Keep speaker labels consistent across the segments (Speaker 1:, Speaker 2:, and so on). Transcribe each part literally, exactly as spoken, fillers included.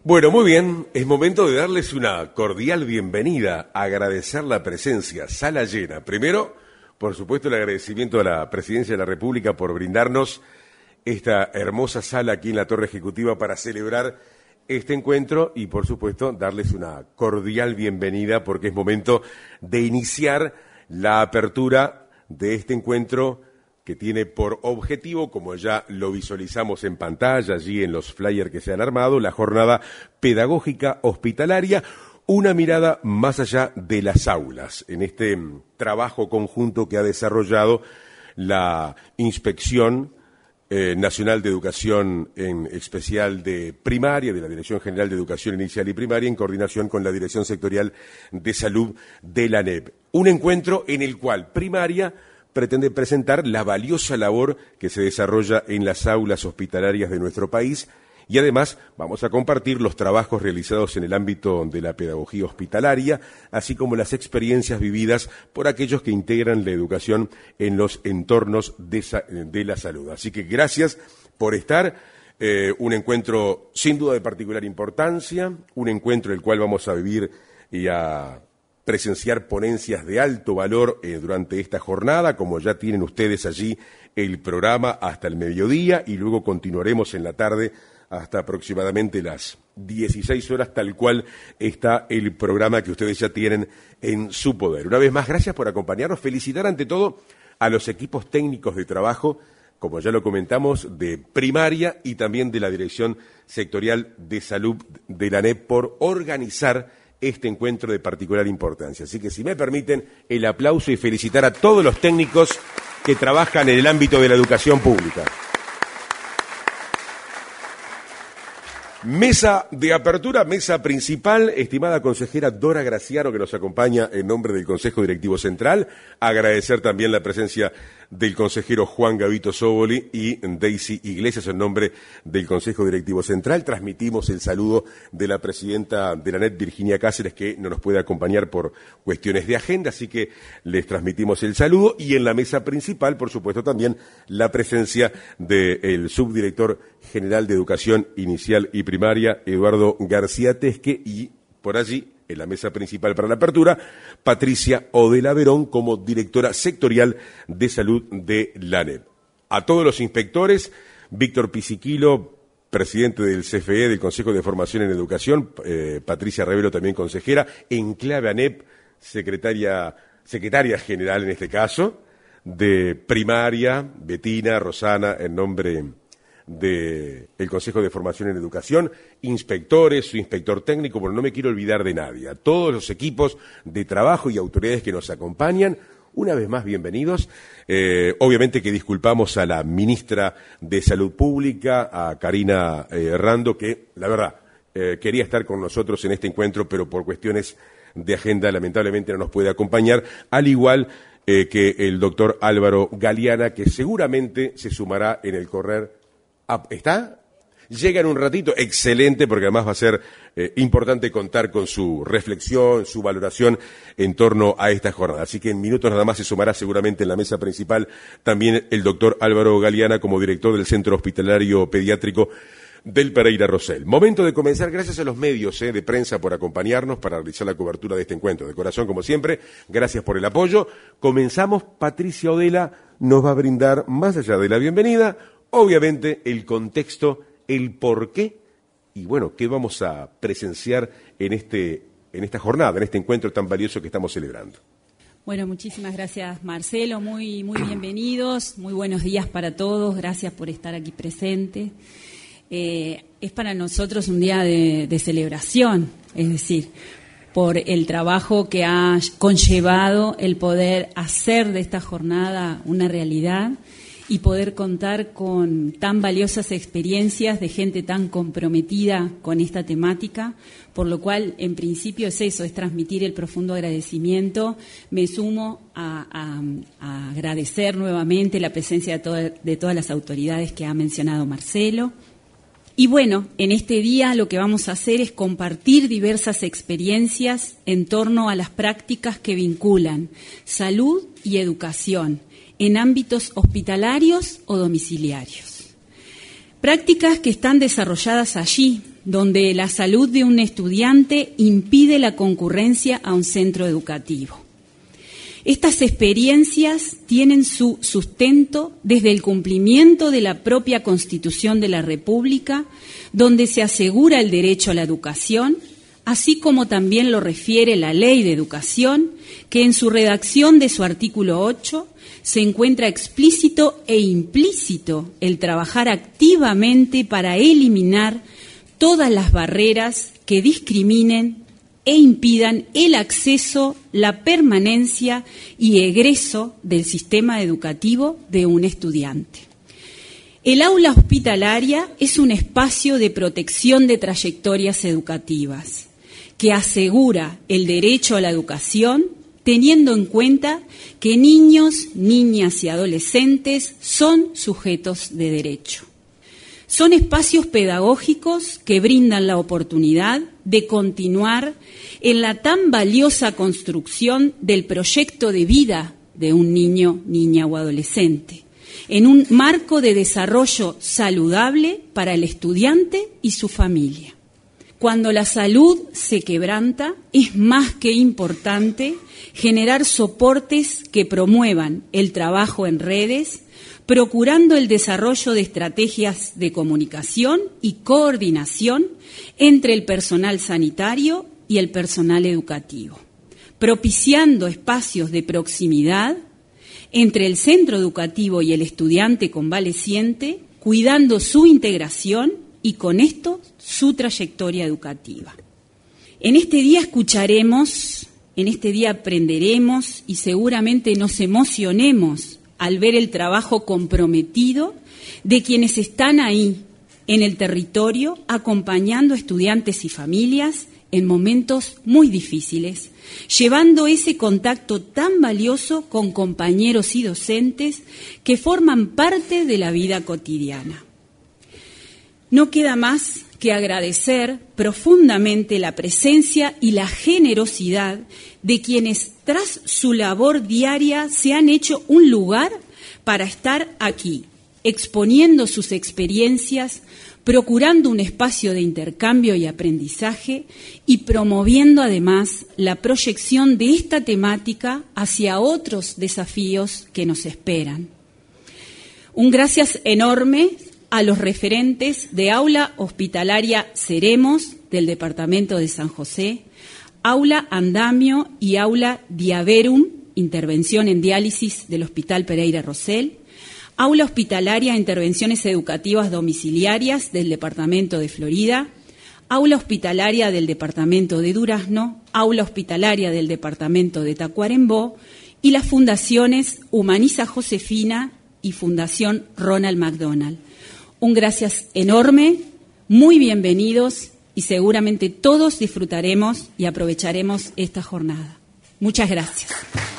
Speaker 1: Bueno, muy bien, es momento de darles una cordial bienvenida, agradecer la presencia, sala llena. Primero, por supuesto, el agradecimiento a la Presidencia de la República por brindarnos esta hermosa sala aquí en la Torre Ejecutiva para celebrar este encuentro y, por supuesto, darles una cordial bienvenida porque es momento de iniciar la apertura de este encuentro que tiene por objetivo, como ya lo visualizamos en pantalla, allí en los flyers que se han armado, la jornada pedagógica hospitalaria, una mirada más allá de las aulas, en este trabajo conjunto que ha desarrollado la Inspección eh, Nacional de Educación, en especial de primaria, de la Dirección General de Educación Inicial y Primaria, en coordinación con la Dirección Sectorial de Salud de la ANEP. Un encuentro en el cual primaria pretende presentar la valiosa labor que se desarrolla en las aulas hospitalarias de nuestro país y además vamos a compartir los trabajos realizados en el ámbito de la pedagogía hospitalaria, así como las experiencias vividas por aquellos que integran la educación en los entornos de, de la salud. Así que gracias por estar. Eh, un encuentro sin duda de particular importancia, un encuentro en el cual vamos a vivir y a presenciar ponencias de alto valor eh, durante esta jornada, como ya tienen ustedes allí el programa hasta el mediodía y luego continuaremos en la tarde hasta aproximadamente las dieciséis horas, tal cual está el programa que ustedes ya tienen en su poder. Una vez más, gracias por acompañarnos. Felicitar ante todo a los equipos técnicos de trabajo, como ya lo comentamos, de primaria y también de la Dirección Sectorial de Salud de la ANEP por organizar este encuentro de particular importancia. Así que, si me permiten, el aplauso y felicitar a todos los técnicos que trabajan en el ámbito de la educación pública. Mesa de apertura, mesa principal, estimada consejera Dora Graciano, que nos acompaña en nombre del Consejo Directivo Central. Agradecer también la presencia del consejero Juan Gavito Sóboli y Daisy Iglesias en nombre del Consejo Directivo Central. Transmitimos el saludo de la presidenta de la ANEP, Virginia Cáceres, que no nos puede acompañar por cuestiones de agenda, así que les transmitimos el saludo. Y en la mesa principal, por supuesto, también la presencia del subdirector general de Educación Inicial y Primaria, Eduardo García Tesque, y por allí, en la mesa principal para la apertura, Patricia Odela Verón como directora sectorial de salud de la ANEP. A todos los inspectores, Víctor Pisiquilo, presidente del C F E, del Consejo de Formación en Educación, eh, Patricia Revelo, también consejera, Enclave ANEP, secretaria, secretaria general en este caso, de primaria, Betina, Rosana, en nombre del Consejo de Formación en Educación, inspectores, su inspector técnico, bueno, no me quiero olvidar de nadie, a todos los equipos de trabajo y autoridades que nos acompañan, una vez más bienvenidos. Eh, obviamente que disculpamos a la ministra de Salud Pública, a Karina eh, Rando, que la verdad eh, quería estar con nosotros en este encuentro, pero por cuestiones de agenda lamentablemente no nos puede acompañar, al igual eh, que el doctor Álvaro Galeana, que seguramente se sumará en el correr. ¿Está? Llega en un ratito, excelente, porque además va a ser eh, importante contar con su reflexión, su valoración en torno a esta jornada. Así que en minutos nada más se sumará seguramente en la mesa principal también el doctor Álvaro Galeana como director del Centro Hospitalario Pediátrico del Pereira Rosell. Momento de comenzar, gracias a los medios eh, de prensa por acompañarnos para realizar la cobertura de este encuentro. De corazón, como siempre, gracias por el apoyo. Comenzamos, Patricia Odela nos va a brindar, más allá de la bienvenida, obviamente el contexto, el porqué y bueno, qué vamos a presenciar en este en esta jornada, en este encuentro tan valioso que estamos celebrando.
Speaker 2: Bueno, muchísimas gracias, Marcelo, muy muy bienvenidos, muy buenos días para todos, gracias por estar aquí presente. Eh, es para nosotros un día de, de celebración, es decir, por el trabajo que ha conllevado el poder hacer de esta jornada una realidad y poder contar con tan valiosas experiencias de gente tan comprometida con esta temática, por lo cual, en principio, es eso, es transmitir el profundo agradecimiento. Me sumo a, a, a agradecer nuevamente la presencia de, toda, de todas las autoridades que ha mencionado Marcelo. Y bueno, en este día lo que vamos a hacer es compartir diversas experiencias en torno a las prácticas que vinculan salud y educación en ámbitos hospitalarios o domiciliarios. Prácticas que están desarrolladas allí, donde la salud de un estudiante impide la concurrencia a un centro educativo. Estas experiencias tienen su sustento desde el cumplimiento de la propia Constitución de la República, donde se asegura el derecho a la educación, así como también lo refiere la Ley de Educación, que en su redacción de su artículo ocho se encuentra explícito e implícito el trabajar activamente para eliminar todas las barreras que discriminen e impidan el acceso, la permanencia y egreso del sistema educativo de un estudiante. El aula hospitalaria es un espacio de protección de trayectorias educativas que asegura el derecho a la educación, teniendo en cuenta que niños, niñas y adolescentes son sujetos de derecho. Son espacios pedagógicos que brindan la oportunidad de continuar en la tan valiosa construcción del proyecto de vida de un niño, niña o adolescente, en un marco de desarrollo saludable para el estudiante y su familia. Cuando la salud se quebranta, es más que importante generar soportes que promuevan el trabajo en redes, procurando el desarrollo de estrategias de comunicación y coordinación entre el personal sanitario y el personal educativo, propiciando espacios de proximidad entre el centro educativo y el estudiante convaleciente, cuidando su integración y con esto su trayectoria educativa. En este día escucharemos, en este día aprenderemos y seguramente nos emocionemos al ver el trabajo comprometido de quienes están ahí en el territorio acompañando a estudiantes y familias en momentos muy difíciles, llevando ese contacto tan valioso con compañeros y docentes que forman parte de la vida cotidiana. No queda más que agradecer profundamente la presencia y la generosidad de quienes tras su labor diaria se han hecho un lugar para estar aquí, exponiendo sus experiencias, procurando un espacio de intercambio y aprendizaje y promoviendo además la proyección de esta temática hacia otros desafíos que nos esperan. Un gracias enorme a los referentes de Aula Hospitalaria Seremos del Departamento de San José, Aula Andamio y Aula Diaverum, Intervención en Diálisis del Hospital Pereira Rosell, Aula Hospitalaria Intervenciones Educativas Domiciliarias del Departamento de Florida, Aula Hospitalaria del Departamento de Durazno, Aula Hospitalaria del Departamento de Tacuarembó y las fundaciones Humaniza Josefina y Fundación Ronald McDonald. Un gracias enorme, muy bienvenidos y seguramente todos disfrutaremos y aprovecharemos esta jornada. Muchas gracias.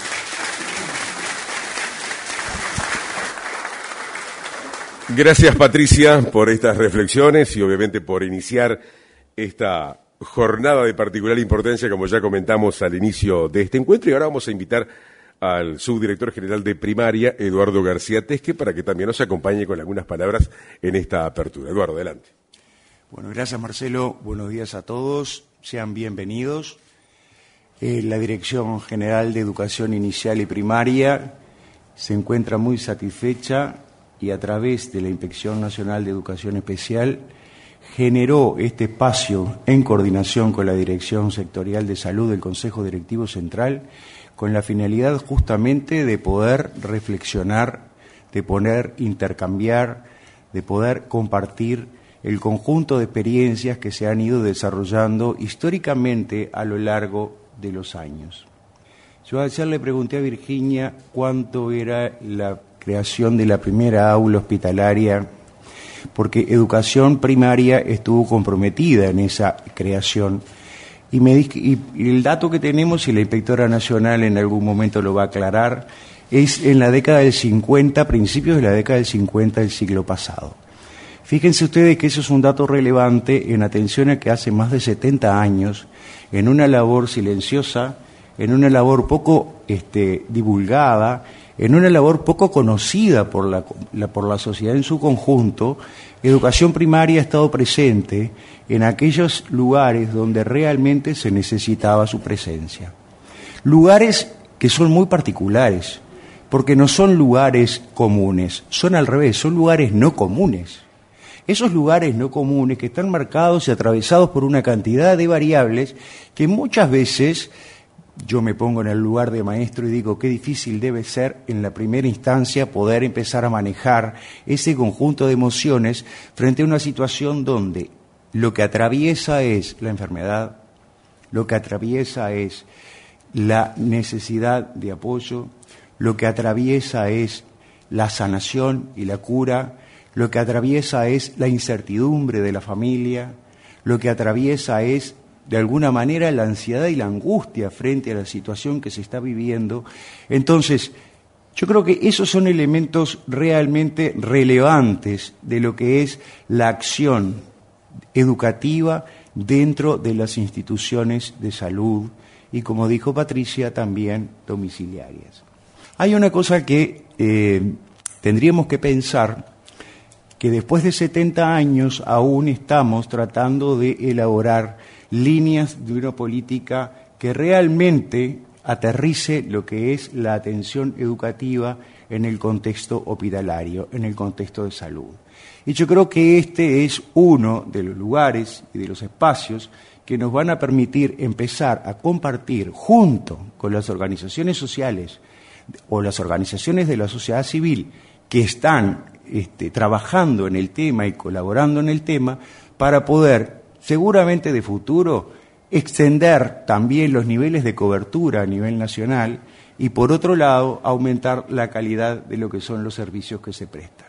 Speaker 1: Gracias, Patricia, por estas reflexiones y obviamente por iniciar esta jornada de particular importancia, como ya comentamos al inicio de este encuentro. Y ahora vamos a invitar al subdirector general de primaria, Eduardo García Tesque, para que también nos acompañe con algunas palabras en esta apertura. Eduardo, adelante.
Speaker 3: Bueno, gracias, Marcelo. Buenos días a todos. Sean bienvenidos. Eh, la Dirección General de Educación Inicial y Primaria se encuentra muy satisfecha y a través de la Inspección Nacional de Educación Especial generó este espacio en coordinación con la Dirección Sectorial de Salud del Consejo Directivo Central con la finalidad justamente de poder reflexionar, de poder intercambiar, de poder compartir el conjunto de experiencias que se han ido desarrollando históricamente a lo largo de los años. Yo ayer le pregunté a Virginia cuánto era la creación de la primera aula hospitalaria, porque educación primaria estuvo comprometida en esa creación. Y, me, y, y el dato que tenemos, y la inspectora nacional en algún momento lo va a aclarar, es en la década del cincuenta, principios de la década del cincuenta del siglo pasado. Fíjense ustedes que eso es un dato relevante en atención a que hace más de setenta años, en una labor silenciosa, en una labor poco este, divulgada, en una labor poco conocida por la, la, por la sociedad en su conjunto, educación primaria ha estado presente en aquellos lugares donde realmente se necesitaba su presencia. Lugares que son muy particulares, porque no son lugares comunes, son al revés, son lugares no comunes. Esos lugares no comunes que están marcados y atravesados por una cantidad de variables que muchas veces yo me pongo en el lugar de maestro y digo qué difícil debe ser en la primera instancia poder empezar a manejar ese conjunto de emociones frente a una situación donde lo que atraviesa es la enfermedad, lo que atraviesa es la necesidad de apoyo, lo que atraviesa es la sanación y la cura, lo que atraviesa es la incertidumbre de la familia, lo que atraviesa es, de alguna manera, la ansiedad y la angustia frente a la situación que se está viviendo. Entonces, yo creo que esos son elementos realmente relevantes de lo que es la acción educativa dentro de las instituciones de salud y, como dijo Patricia, también domiciliarias. Hay una cosa que eh, tendríamos que pensar, que después de setenta años aún estamos tratando de elaborar líneas de una política que realmente aterrice lo que es la atención educativa en el contexto hospitalario, en el contexto de salud. Y yo creo que este es uno de los lugares y de los espacios que nos van a permitir empezar a compartir junto con las organizaciones sociales o las organizaciones de la sociedad civil que están Este, trabajando en el tema y colaborando en el tema para poder, seguramente de futuro, extender también los niveles de cobertura a nivel nacional y, por otro lado, aumentar la calidad de lo que son los servicios que se prestan.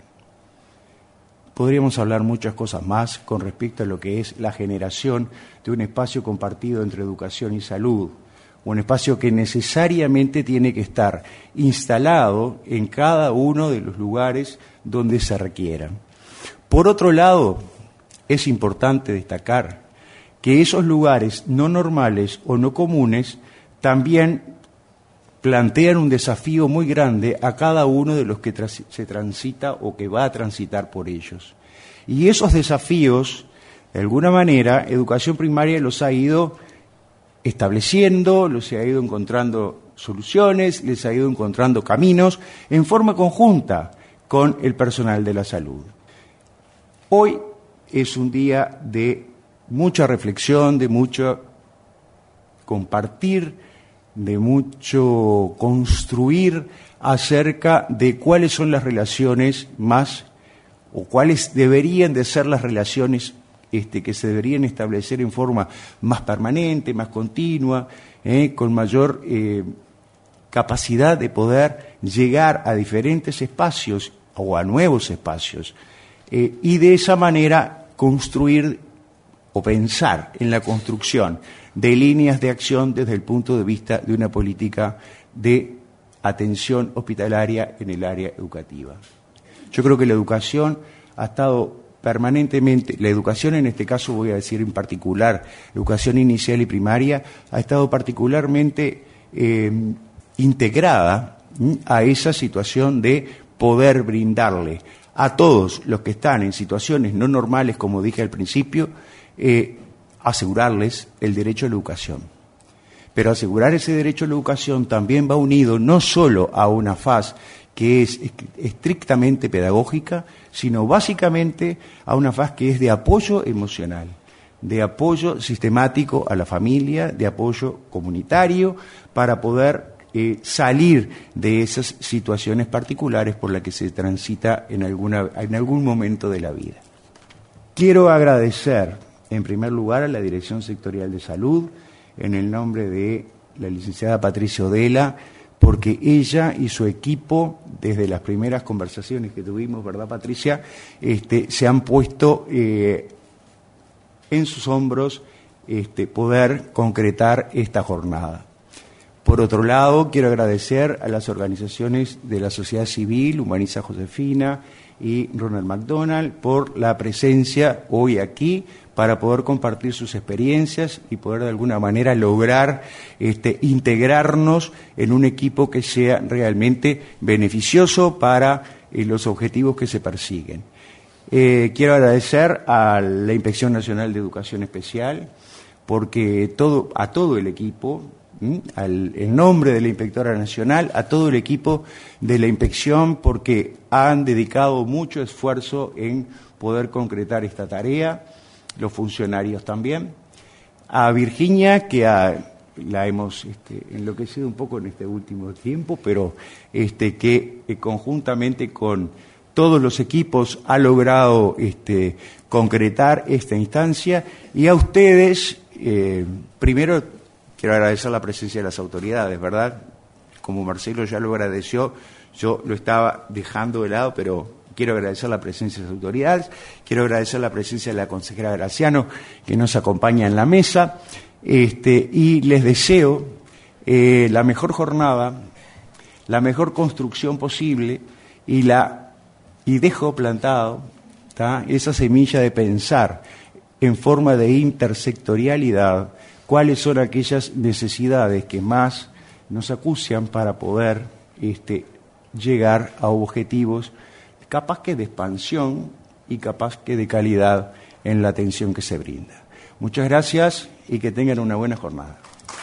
Speaker 3: Podríamos hablar muchas cosas más con respecto a lo que es la generación de un espacio compartido entre educación y salud, un espacio que necesariamente tiene que estar instalado en cada uno de los lugares donde se requieran. Por otro lado, es importante destacar que esos lugares no normales o no comunes también plantean un desafío muy grande a cada uno de los que tras- se transita o que va a transitar por ellos. Y esos desafíos, de alguna manera, Educación Primaria los ha ido estableciendo, los ha ido encontrando soluciones, les ha ido encontrando caminos en forma conjunta con el personal de la salud. Hoy es un día de mucha reflexión, de mucho compartir, de mucho construir acerca de cuáles son las relaciones más, o cuáles deberían de ser las relaciones este, que se deberían establecer en forma más permanente, más continua, eh, con mayor eh, capacidad de poder llegar a diferentes espacios o a nuevos espacios, eh, y de esa manera construir o pensar en la construcción de líneas de acción desde el punto de vista de una política de atención hospitalaria en el área educativa. Yo creo que la educación ha estado permanentemente, la educación en este caso voy a decir en particular, educación inicial y primaria, ha estado particularmente eh, integrada ¿m? a esa situación de poder brindarle a todos los que están en situaciones no normales, como dije al principio, eh, asegurarles el derecho a la educación. Pero asegurar ese derecho a la educación también va unido no solo a una faz que es estrictamente pedagógica, sino básicamente a una faz que es de apoyo emocional, de apoyo sistemático a la familia, de apoyo comunitario, para poder eh, salir de esas situaciones particulares por las que se transita en, alguna, en algún momento de la vida. Quiero agradecer, en primer lugar, a la Dirección Sectorial de Salud, en el nombre de la licenciada Patricia Odela, porque ella y su equipo, desde las primeras conversaciones que tuvimos, ¿verdad, Patricia?, este, se han puesto eh, en sus hombros este, poder concretar esta jornada. Por otro lado, quiero agradecer a las organizaciones de la sociedad civil, Humaniza Josefina y Ronald McDonald, por la presencia hoy aquí para poder compartir sus experiencias y poder de alguna manera lograr este, integrarnos en un equipo que sea realmente beneficioso para eh, los objetivos que se persiguen. Eh, quiero agradecer a la Inspección Nacional de Educación Especial, porque todo, a todo el equipo, ¿m? al en nombre de la Inspectora Nacional, a todo el equipo de la inspección, porque han dedicado mucho esfuerzo en poder concretar esta tarea, los funcionarios también. A Virginia, que a, la hemos este, enloquecido un poco en este último tiempo, pero este, que eh, conjuntamente con todos los equipos ha logrado este, concretar esta instancia. Y a ustedes, eh, primero quiero agradecer la presencia de las autoridades, ¿verdad? Como Marcelo ya lo agradeció, yo lo estaba dejando de lado, pero quiero agradecer la presencia de las autoridades, quiero agradecer la presencia de la consejera Graciano, que nos acompaña en la mesa, este, y les deseo eh, la mejor jornada, la mejor construcción posible, y la y dejo plantado ¿tá? esa semilla de pensar en forma de intersectorialidad cuáles son aquellas necesidades que más nos acucian para poder este, llegar a objetivos capaz que de expansión y capaz que de calidad en la atención que se brinda. Muchas gracias y que tengan una buena jornada.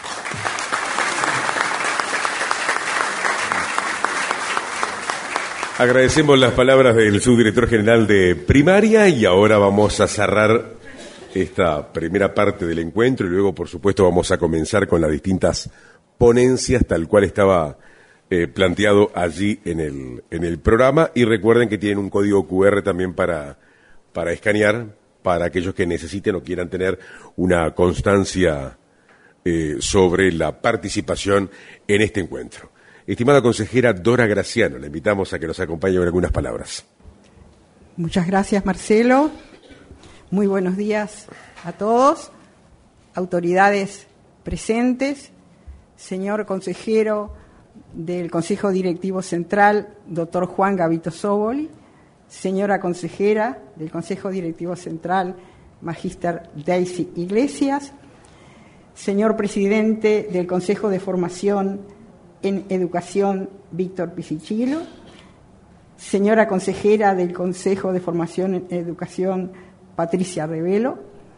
Speaker 1: Agradecemos las palabras del subdirector general de primaria y ahora vamos a cerrar esta primera parte del encuentro y luego, por supuesto, vamos a comenzar con las distintas ponencias tal cual estaba eh, planteado allí en el, en el programa. Y recuerden que tienen un código cu erre también para, para escanear, para aquellos que necesiten o quieran tener una constancia eh, sobre la participación en este encuentro. Estimada consejera Dora Graciano, la invitamos a que nos acompañe con algunas palabras.
Speaker 4: Muchas gracias, Marcelo. Muy buenos días a todos, autoridades presentes, señor consejero del Consejo Directivo Central, doctor Juan Gavito Sóboli, señora consejera del Consejo Directivo Central, magíster Daisy Iglesias, señor presidente del Consejo de Formación en Educación, Víctor Pisichilo, señora consejera del Consejo de Formación en Educación, Patricia Revelo,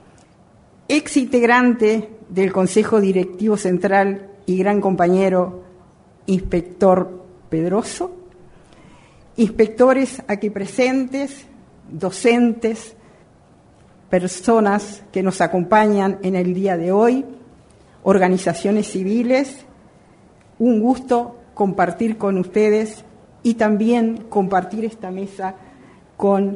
Speaker 4: ex integrante del Consejo Directivo Central y gran compañero, inspector Pedroso, inspectores aquí presentes, docentes, personas que nos acompañan en el día de hoy, organizaciones civiles. Un gusto compartir con ustedes y también compartir esta mesa con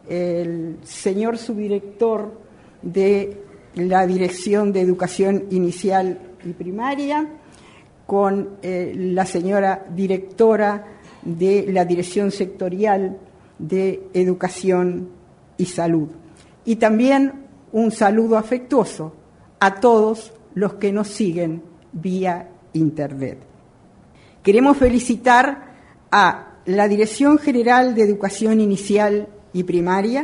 Speaker 4: el señor subdirector de la Dirección de Educación Inicial y Primaria, con eh, la señora directora de la Dirección Sectorial de Educación y Salud. Y también un saludo afectuoso a todos los que nos siguen vía Internet. Queremos felicitar a la Dirección General de Educación Inicial y Primaria,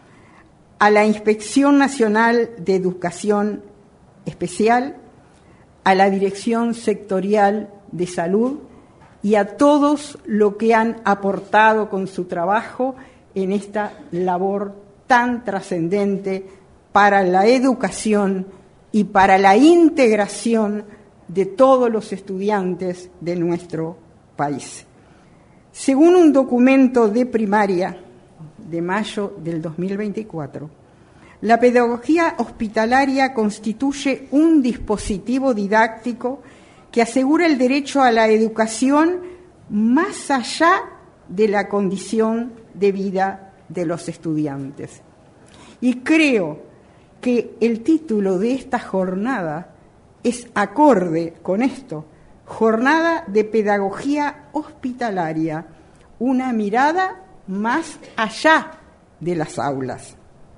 Speaker 4: a la Inspección Nacional de Educación Especial, a la Dirección Sectorial de Salud y a todos los que han aportado con su trabajo en esta labor tan trascendente para la educación y para la integración de todos los estudiantes de nuestro país. Según un documento de primaria de mayo del dos mil veinticuatro, la pedagogía hospitalaria constituye un dispositivo didáctico que asegura el derecho a la educación más allá de la condición de vida de los estudiantes. Y creo que el título de esta jornada es acorde con esto: Jornada de Pedagogía Hospitalaria, una mirada más allá de las aulas.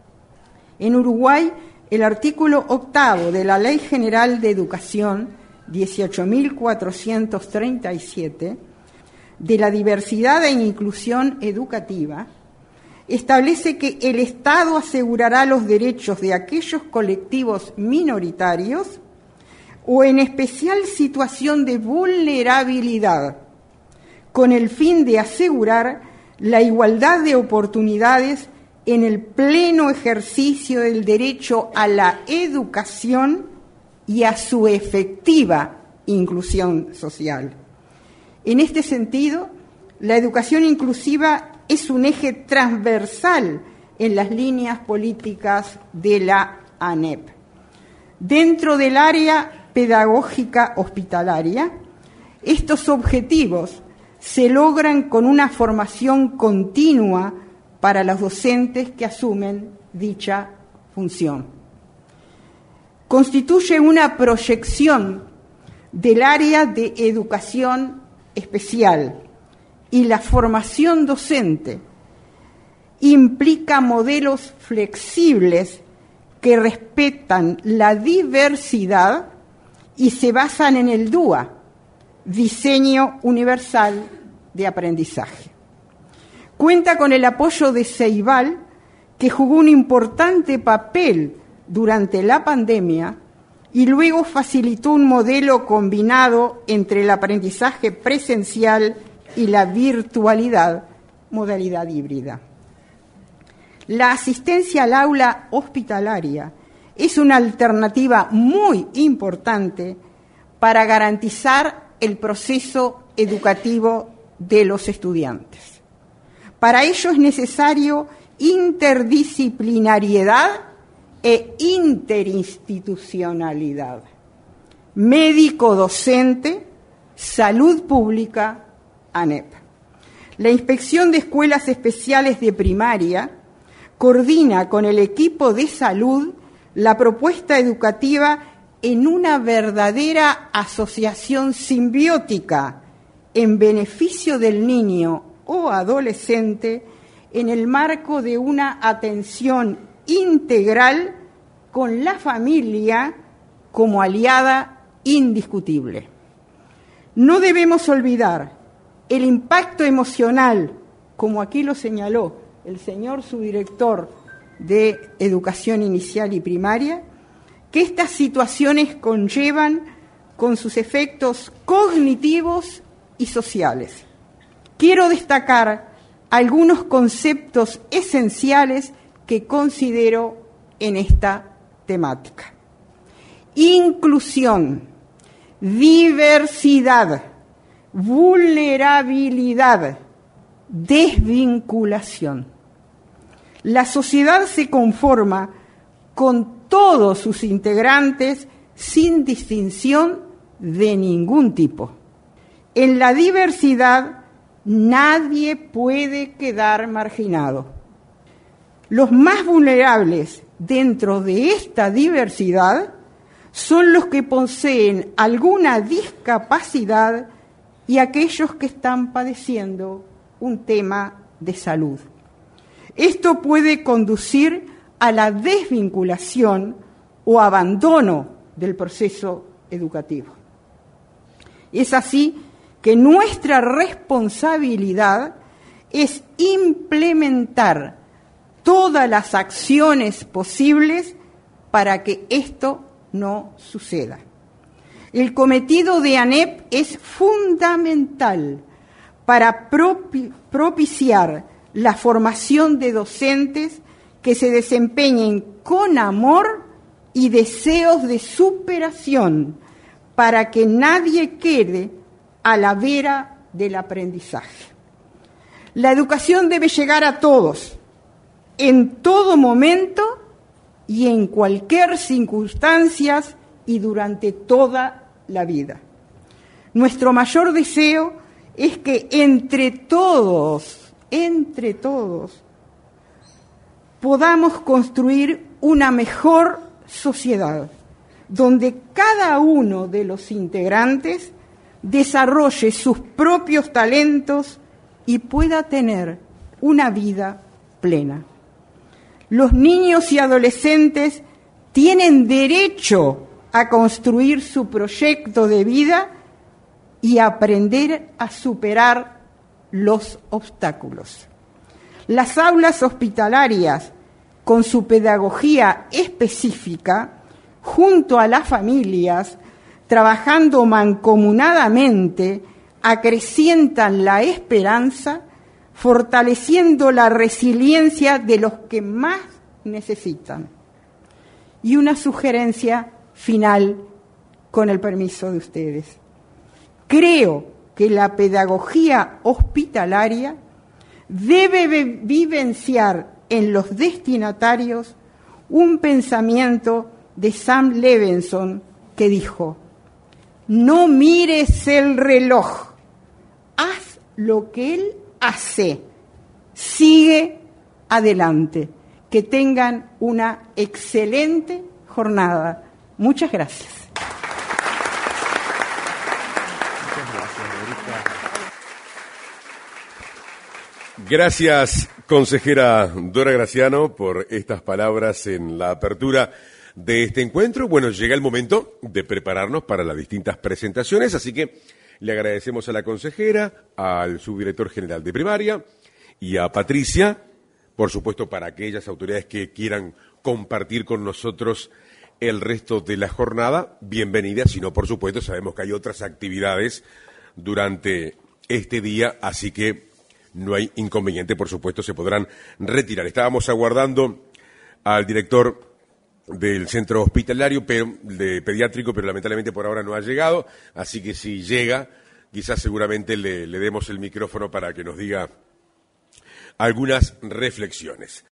Speaker 4: En Uruguay, el artículo octavo de la Ley General de Educación, dieciocho mil cuatrocientos treinta y siete, de la diversidad e inclusión educativa, establece que el Estado asegurará los derechos de aquellos colectivos minoritarios o en especial situación de vulnerabilidad, con el fin de asegurar la igualdad de oportunidades en el pleno ejercicio del derecho a la educación y a su efectiva inclusión social. En este sentido, la educación inclusiva es un eje transversal en las líneas políticas de la ANEP. Dentro del área pedagógica hospitalaria, estos objetivos se logran con una formación continua para los docentes que asumen dicha función. Constituye una proyección del área de educación especial y la formación docente implica modelos flexibles que respetan la diversidad y se basan en el D U A, Diseño Universal de Aprendizaje. Cuenta con el apoyo de Ceibal, que jugó un importante papel durante la pandemia y luego facilitó un modelo combinado entre el aprendizaje presencial y la virtualidad, modalidad híbrida. La asistencia al aula hospitalaria es una alternativa muy importante para garantizar el proceso educativo de los estudiantes. Para ello es necesario interdisciplinariedad e interinstitucionalidad. Médico-docente, salud pública, ANEP. La Inspección de Escuelas Especiales de Primaria coordina con el equipo de salud la propuesta educativa en una verdadera asociación simbiótica en beneficio del niño o adolescente en el marco de una atención integral con la familia como aliada indiscutible. No debemos olvidar el impacto emocional, como aquí lo señaló el señor subdirector de Educación Inicial y Primaria, que estas situaciones conllevan con sus efectos cognitivos y sociales. Quiero destacar algunos conceptos esenciales que considero en esta temática. Inclusión, diversidad, vulnerabilidad, desvinculación. La sociedad se conforma con todos sus integrantes sin distinción de ningún tipo. En la diversidad nadie puede quedar marginado. Los más vulnerables dentro de esta diversidad son los que poseen alguna discapacidad y aquellos que están padeciendo un tema de salud. Esto puede conducir a la desvinculación o abandono del proceso educativo. Es así que nuestra responsabilidad es implementar todas las acciones posibles para que esto no suceda. El cometido de ANEP es fundamental para propi- propiciar la formación de docentes que se desempeñen con amor y deseos de superación para que nadie quede a la vera del aprendizaje. La educación debe llegar a todos, en todo momento y en cualquier circunstancia y durante toda la vida. Nuestro mayor deseo es que entre todos, entre todos, podamos construir una mejor sociedad, donde cada uno de los integrantes desarrolle sus propios talentos y pueda tener una vida plena. Los niños y adolescentes tienen derecho a construir su proyecto de vida y aprender a superar los obstáculos. Las aulas hospitalarias, con su pedagogía específica, junto a las familias, trabajando mancomunadamente, acrecientan la esperanza, fortaleciendo la resiliencia de los que más necesitan. Y una sugerencia final, con el permiso de ustedes. Creo que la pedagogía hospitalaria debe vivenciar en los destinatarios un pensamiento de Sam Levenson que dijo: no mires el reloj, haz lo que él hace, sigue adelante. Que tengan una excelente jornada. Muchas gracias.
Speaker 1: Gracias, consejera Dora Graciano, por estas palabras en la apertura de este encuentro. Bueno, llega el momento de prepararnos para las distintas presentaciones, así que le agradecemos a la consejera, al subdirector general de primaria y a Patricia, por supuesto, para aquellas autoridades que quieran compartir con nosotros el resto de la jornada, bienvenidas, si no, por supuesto, sabemos que hay otras actividades durante este día, así que no hay inconveniente, por supuesto, se podrán retirar. Estábamos aguardando al director del centro hospitalario pero, de pediátrico, pero lamentablemente por ahora no ha llegado, así que si llega, quizás seguramente le, le demos el micrófono para que nos diga algunas reflexiones.